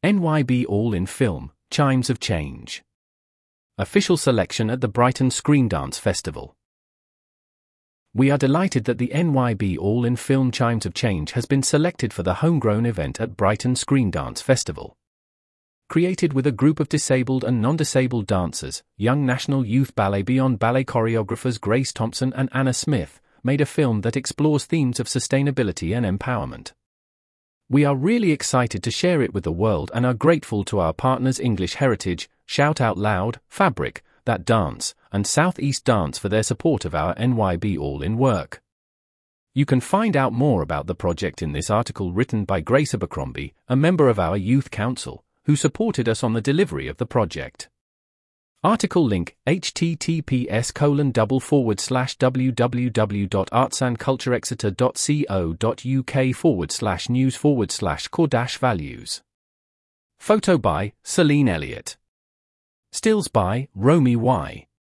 NYB All in Film, Chimes of Change. Official selection at the Brighton Screen Dance Festival. We are delighted that the NYB All in Film Chimes of Change has been selected for the homegrown event at Brighton Screen Dance Festival. Created with a group of disabled and non-disabled dancers, young National Youth Ballet Beyond ballet choreographers Grace Thompson and Anna Smith made a film that explores themes of sustainability and empowerment. We are really excited to share it with the world and are grateful to our partners English Heritage, Shout Out Loud, Fabric, That Dance, and Southeast Dance for their support of our NYB All in work. You can find out more about the project in this article written by Grace Abercrombie, a member of our Youth Council, who supported us on the delivery of the project. Article link: https://www.artsandcultureexeter.co.uk/news/core-values. Photo by Celine Elliott. Stills by Romy Y.